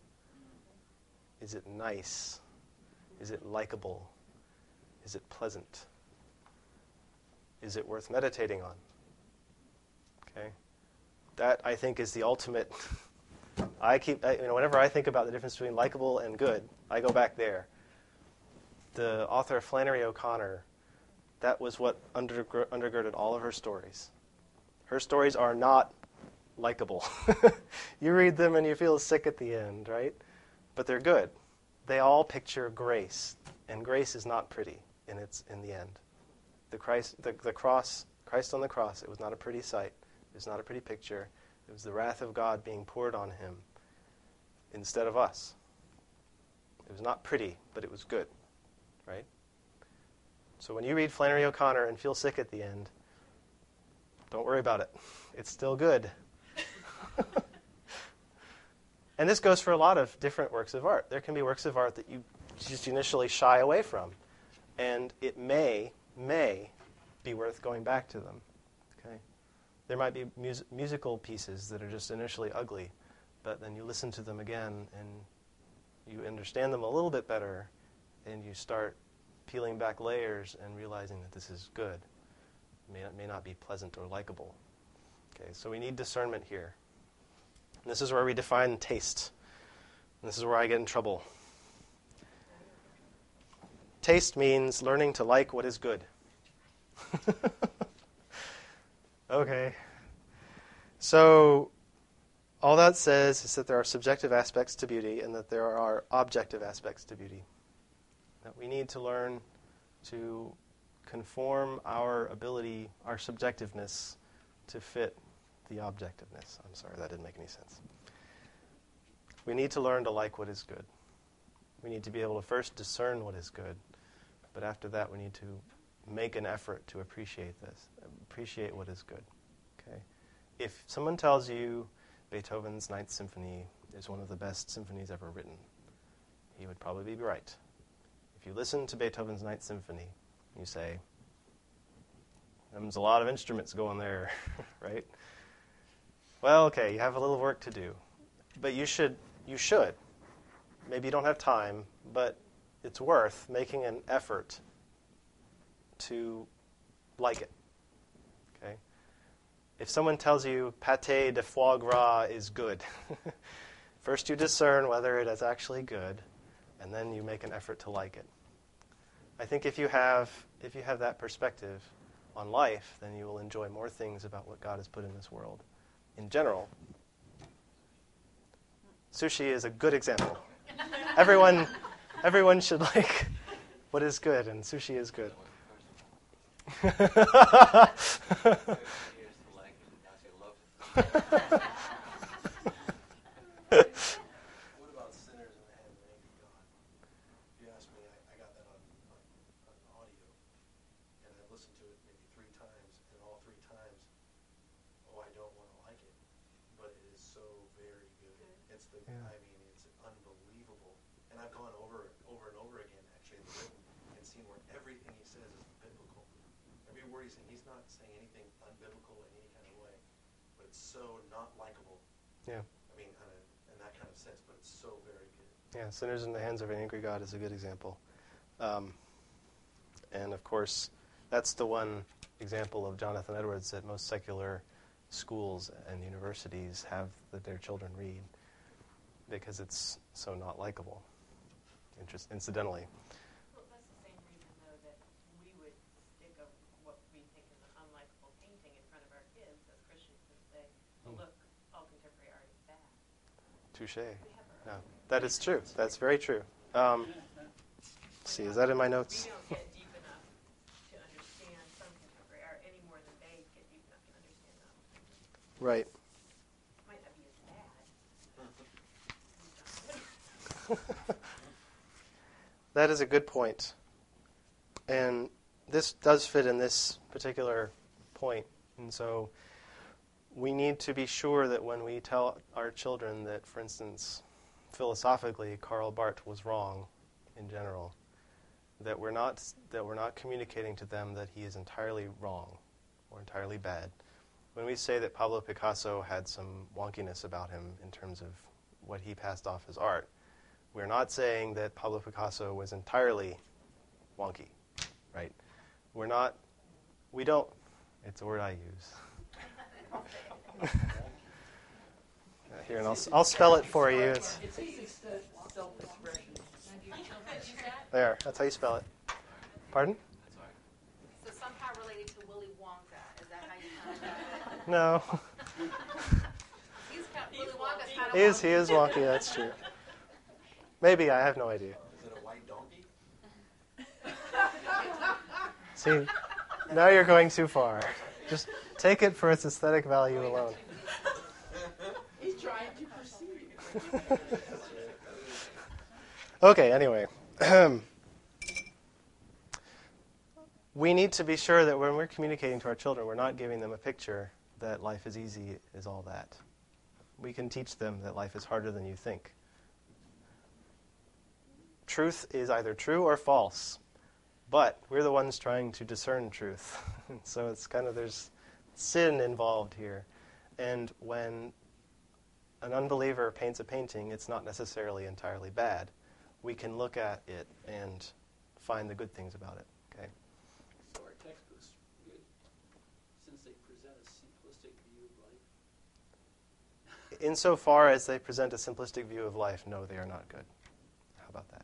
Is it nice? Is it likable? Is it pleasant? Is it worth meditating on? Okay, that I think is the ultimate. I keep, I, you know, whenever I think about the difference between likable and good, I go back there. The author Flannery O'Connor, that was what undergir- undergirded all of her stories. Her stories are not likable. You read them and you feel sick at the end, right? But they're good. They all picture grace, and grace is not pretty in its in the end. The Christ, the, the cross, Christ on the cross, it was not a pretty sight. It was not a pretty picture. It was the wrath of God being poured on him instead of us. It was not pretty, but it was good, right? So when you read Flannery O'Connor and feel sick at the end, don't worry about it. It's still good. And this goes for a lot of different works of art. There can be works of art that you just initially shy away from, and it may, may be worth going back to them. Okay, there might be mus- musical pieces that are just initially ugly, but then you listen to them again and you understand them a little bit better, and you start peeling back layers and realizing that this is good. It may not, may not be pleasant or likable. Okay, so we need discernment here. And this is where we define taste. And this is where I get in trouble. Taste means learning to like what is good. Okay. So all that says is that there are subjective aspects to beauty and that there are objective aspects to beauty. That we need to learn to conform our ability, our subjectiveness, to fit the objectiveness. I'm sorry, that didn't make any sense. We need to learn to like what is good. We need to be able to first discern what is good, but after that we need to make an effort to appreciate this, appreciate what is good. Okay? If someone tells you Beethoven's Ninth Symphony is one of the best symphonies ever written, he would probably be right. If you listen to Beethoven's Ninth Symphony, you say, there's a lot of instruments going there, right? Well, okay, you have a little work to do. But you should, you should. Maybe you don't have time, but it's worth making an effort to like it. Okay? If someone tells you pâté de foie gras is good, first you discern whether it is actually good, and then you make an effort to like it. I think if you have if you have that perspective on life, then you will enjoy more things about what God has put in this world. In general, sushi is a good example. Everyone, everyone should like what is good, and sushi is good. What about Sinners in the Hands of an Angry God? If you ask me, I, I got that on, on, on audio, and I've listened to it maybe three times, and all three times, oh, I don't want to like it, but it is so very good. It's the, Yeah. I mean, it's unbelievable. And I've gone over it over and over again, actually, in the written, and seen where everything he says is biblical. Every word he's saying, he's not saying anything unbiblical in any kind of way, but it's so not likable. Yeah. I mean, kind of in that kind of sense, but it's so very good. Yeah, Sinners in the Hands of an Angry God is a good example. Um, and of course, that's the one example of Jonathan Edwards that most secular schools and universities have that their children read, because it's so not likable, Interest, incidentally. Well, that's the same reason, though, that we would stick a, what we think is an unlikable painting in front of our kids as Christians and say, well, look, all contemporary art is bad. Touché. We have our No, that is true. That's very true. Um, let's see, is that in my notes? We don't get deep enough to understand some contemporary art any more than they get deep enough to understand them. Right. Might not be as bad. That is a good point. And this does fit in this particular point. And so we need to be sure that when we tell our children that, for instance, philosophically, Karl Barth was wrong in general, that we're not that we're not communicating to them that he is entirely wrong or entirely bad, when we say that Pablo Picasso had some wonkiness about him in terms of what he passed off as art, we're not saying that Pablo Picasso was entirely wonky, right? We're not, we don't, it's a word I use. Here, and I'll, I'll spell it for you. It's, It's easy self-expression. there, that's how you spell it. Pardon? So somehow related to Willy Wonka. Is that how you kind of No. He's kind of, Willy Wonka's kind of He is, he is wonky, that's true. Maybe, I have no idea. Is it a white donkey? See, now you're going too far. Just take it for its aesthetic value alone. He's trying to perceive. Okay, anyway. We need to be sure that when we're communicating to our children, we're not giving them a picture that life is easy is all that. We can teach them that life is harder than you think. Truth is either true or false, but we're the ones trying to discern truth. So it's kind of, there's sin involved here. And when an unbeliever paints a painting, it's not necessarily entirely bad. We can look at it and find the good things about it. Okay. So our textbooks good, since they present a simplistic view of life. Insofar as they present a simplistic view of life, no, they are not good. How about that?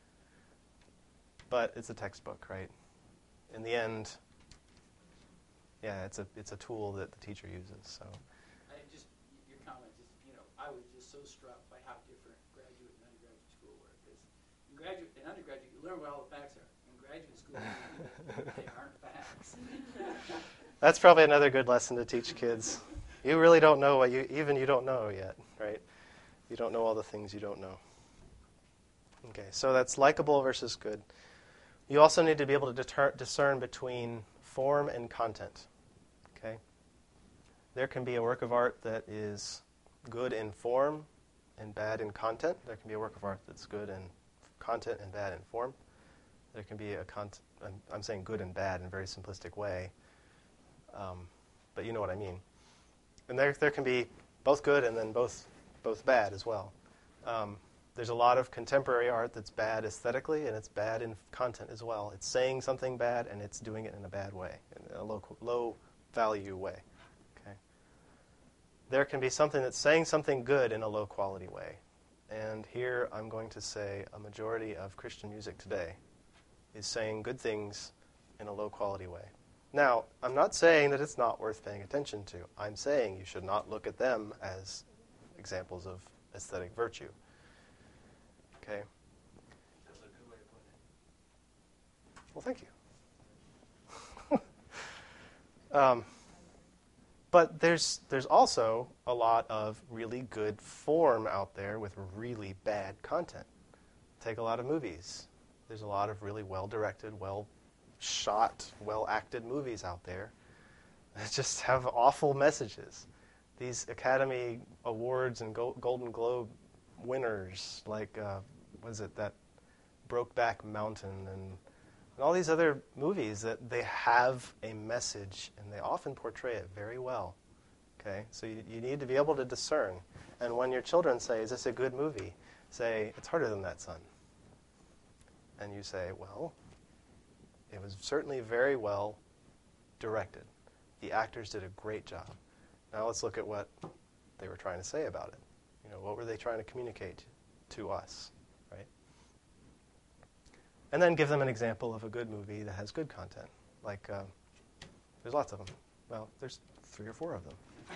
But it's a textbook, right? In the end, yeah, it's a it's a tool that the teacher uses. So I just, your comment is, you know, I was just so struck by how different graduate and undergraduate school were. Because in graduate and undergraduate, you learn what all the facts are. In graduate school, you know, they aren't facts. that's probably another good lesson to teach kids. You really don't know what you even you don't know yet, right? You don't know all the things you don't know. Okay, so that's likable versus good. You also need to be able to deter- discern between form and content. Okay? There can be a work of art that is good in form and bad in content. There can be a work of art that's good in content and bad in form. There can be a content, I'm, I'm saying good and bad in a very simplistic way, um, but you know what I mean. And there there can be both good and then both both bad as well. Um, There's a lot of contemporary art that's bad aesthetically, and it's bad in content as well. It's saying something bad, and it's doing it in a bad way, in a low, low value way. Okay. There can be something that's saying something good in a low quality way. And here I'm going to say a majority of Christian music today is saying good things in a low quality way. Now, I'm not saying that it's not worth paying attention to. I'm saying you should not look at them as examples of aesthetic virtue. Okay. That's a good way to put it. Well, thank you. um, but there's there's also a lot of really good form out there with really bad content. Take a lot of movies. There's a lot of really well-directed, well-shot, well-acted movies out there that just have awful messages. These Academy Awards and Go- Golden Globe winners, like, uh, what is it, that Brokeback Mountain and, and all these other movies, that they have a message and they often portray it very well. Okay, so you, you need to be able to discern. And when your children say, is this a good movie? Say, it's harder than that, son. And you say, well, it was certainly very well directed. The actors did a great job. Now let's look at what they were trying to say about it. You know, what were they trying to communicate to us, right? And then give them an example of a good movie that has good content. Like, uh, there's lots of them. Well, there's three or four of them.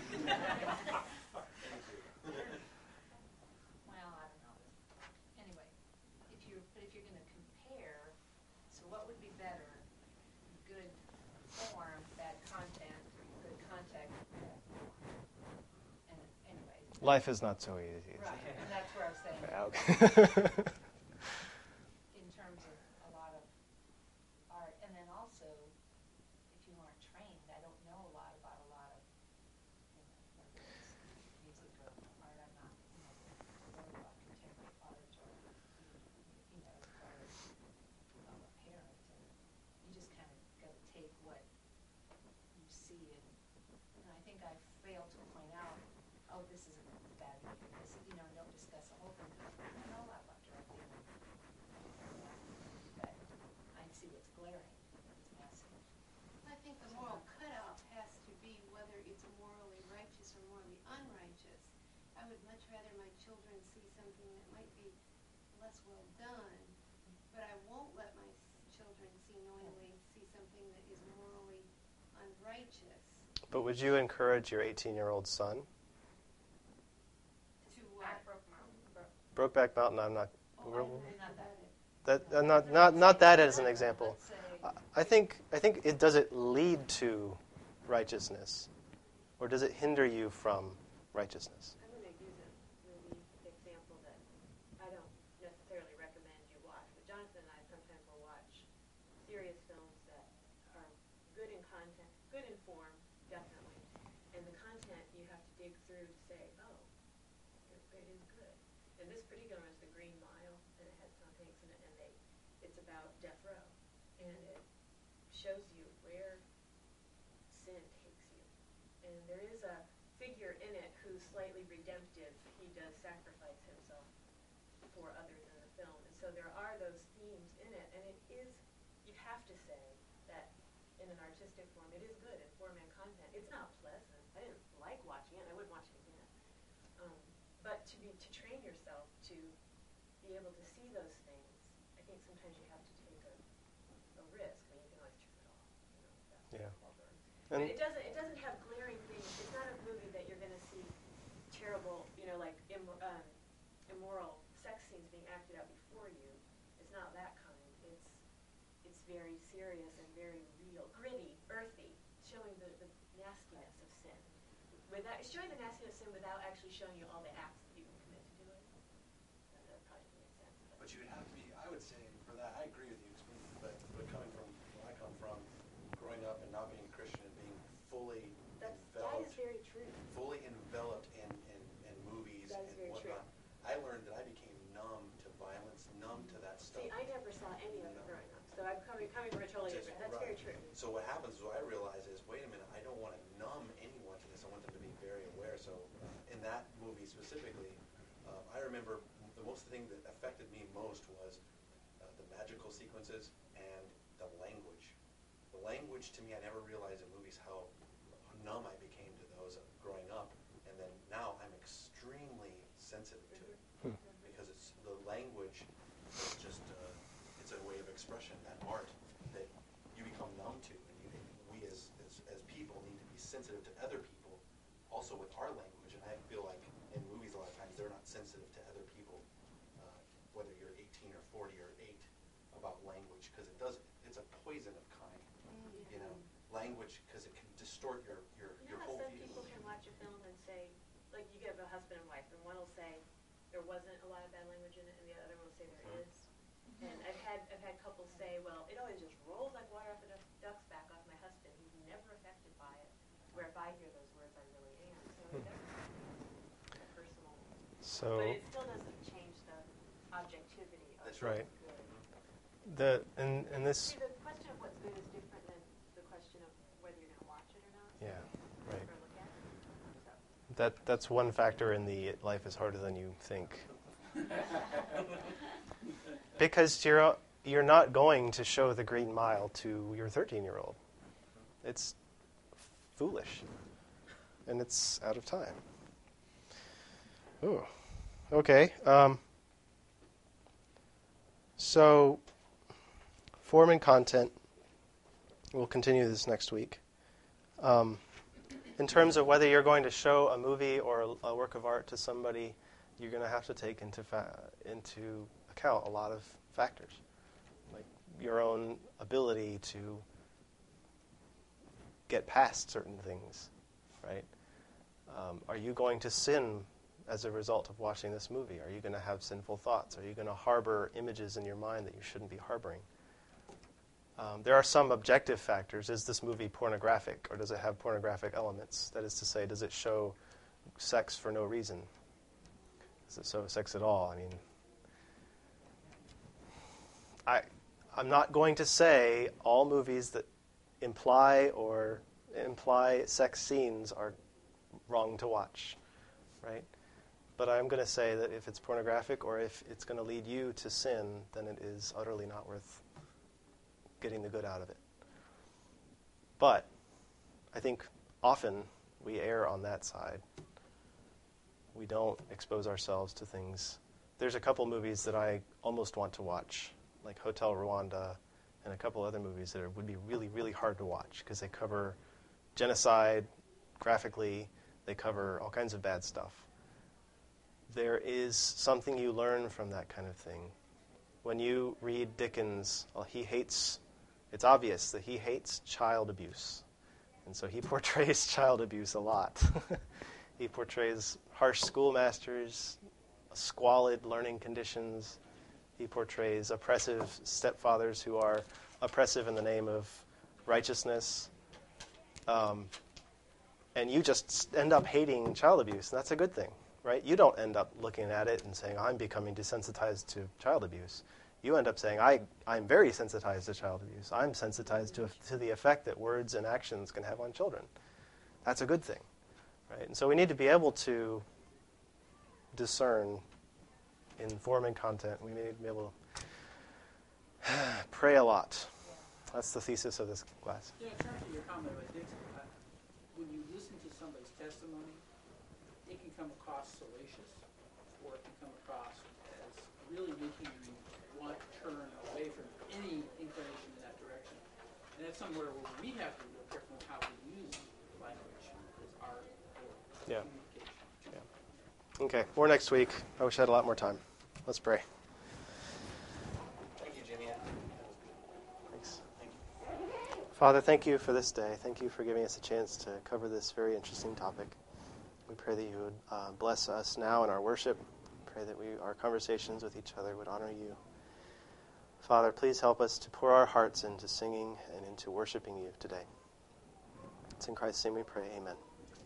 Well, I don't know. Anyway, if you're, but if you're going to compare, so what would be better? Good form, bad content, good context, bad form. And anyway. Life is not so easy. Right, and that's where I was saying. Yeah, okay. In terms of a lot of art, and then also, if you aren't trained, I don't know a lot about a lot of, you know, whether it's music or art. I'm not, you know, learning about contemporary art or, you know, as far as um, a parent, and you just kind of got to take what you see, and, and I think I isn't a bad movie. This, you know, don't discuss the whole thing. I don't know a lot about directing, but I see what's glaring. It's massive. I think the moral cutoff has to be whether it's morally righteous or morally unrighteous. I would much rather my children see something that might be less well done, but I won't let my s- children see knowingly see something that is morally unrighteous. But would you encourage your eighteen-year-old son? To what? Brokeback Mountain, I'm not. Oh, we're- I- Not that. that uh, not not not that as an example. Let's say, I think I think it does it lead to righteousness, or does it hinder you from righteousness? I'm going to use a movie example that I don't necessarily recommend you watch, but Jonathan and I sometimes will watch serious films that are good in content, good in form, definitely, and the content you have to dig through to say, oh, it, it is good. And this particular one is The Green Mile, and it has Tom Hanks in it, and they, it's about death row, and it shows you where sin takes you. And there is a figure in it who's slightly redemptive. He does sacrifice himself for others in the film. And so there are those themes in it. And it is, you have to say that in an artistic form, it is good in form and content. It's not pleasant. I didn't like watching it, and I wouldn't watch it again. Um, but to be to train yourself to be able to see those things, I think sometimes you have to take a, a risk. I mean, you can always trim it off. You know, that's Yeah. clever. And But it doesn't. It doesn't have glaring things. It's not a movie that you're going to see terrible, you know, like Im- um, immoral sex scenes being acted out before you. It's not that kind. It's it's very serious and very real, gritty, earthy, showing the, the nastiness of sin. Without it's showing the nastiness of sin without actually showing you all the acts that you can commit to do it. That, that probably doesn't make sense. But But you would have to be, I would say, for that, I agree with you, but, but coming from where I come from, growing up and not being a Christian and being fully that's, that is enveloped, very true. fully enveloped in, in, in movies That is and very true. whatnot, I learned that I became numb to violence, numb to that stuff. See, I never saw any of it growing up, so I'm coming coming from a totally Just- different. That's very right. true. So what happens is what I realize is, wait a minute, I don't want to numb anyone to this. I want them to be very aware. So uh, in that movie specifically, uh, I remember the most thing that affected me most was uh, the magical sequences and the language. The language, to me, I never realized in movies how numb I became to those growing up. And then now I'm extremely sensitive to it because it's the language is just, uh, it's a way of expression, that art that you become numb to. And you, we as, as, as people need to be sensitive to other people also with our language. And I feel like in movies a lot of times they're not sensitive to other people, uh, whether you're eighteen or forty or eight, about language, because it does, it's a poison of kind, you know, language, because it can distort your, your, You your know how whole some view. people can watch a film and say, like you get a husband and wife, and one will say there wasn't a lot of bad language in it, and the other one will say there Mhm. is. And I've had I've had couples say, well, it always just rolls like water off a duck- duck's back off my husband. He's never affected by it. Where if I hear those words, I really am. So it doesn't a personal. so But it still doesn't change the objectivity of That's right. what's good. the in in this See, the question of what's good is different than the question of whether you're going to watch it or not. yeah right Or look at it. So. that that's one factor in the life is harder than you think. Because you're you're not going to show the Green Mile to your thirteen-year-old. It's foolish, and it's out of time. Ooh, okay. Um, so, form and content. We'll continue this next week. Um, in terms of whether you're going to show a movie or a, a work of art to somebody, you're going to have to take into fa- into account a lot of factors, like your own ability to get past certain things, right? Um, are you going to sin as a result of watching this movie? Are you going to have sinful thoughts? Are you going to harbor images in your mind that you shouldn't be harboring? Um, there are some objective factors. Is this movie pornographic, or does it have pornographic elements? That is to say, does it show sex for no reason? Does it show sex at all? I mean, I, I'm not going to say all movies that imply or imply sex scenes are wrong to watch. right? But I'm going to say that if it's pornographic or if it's going to lead you to sin, then it is utterly not worth getting the good out of it. But I think often we err on that side. We don't expose ourselves to things. There's a couple movies that I almost want to watch, like Hotel Rwanda and a couple other movies that are, would be really, really hard to watch because they cover genocide graphically. They cover all kinds of bad stuff. There is something you learn from that kind of thing. When you read Dickens, well, he hates, it's obvious that he hates child abuse. And so he portrays child abuse a lot. He portrays harsh schoolmasters, squalid learning conditions. He portrays oppressive stepfathers who are oppressive in the name of righteousness. Um, and you just end up hating child abuse, and that's a good thing, right? You don't end up looking at it and saying, I'm becoming desensitized to child abuse. You end up saying, I, I'm very sensitized to child abuse. I'm sensitized to, to the effect that words and actions can have on children. That's a good thing, right? And so we need to be able to discern in form and content. We need to be able to pray a lot. That's the thesis of this class. Yeah, in terms of your comment about Dixon, I, when you listen to somebody's testimony, it can come across salacious, or it can come across as really making you want to turn away from any inclination in that direction. And that's somewhere where we have to be real careful in how we use language as art or Yeah. communication. Yeah. Okay, more next week. I wish I had a lot more time. Let's pray. Thank you, Jimmy. Thanks. Father, thank you for this day. Thank you for giving us a chance to cover this very interesting topic. We pray that you would uh, bless us now in our worship. Pray that we, our conversations with each other would honor you. Father, please help us to pour our hearts into singing and into worshiping you today. It's in Christ's name we pray. Amen.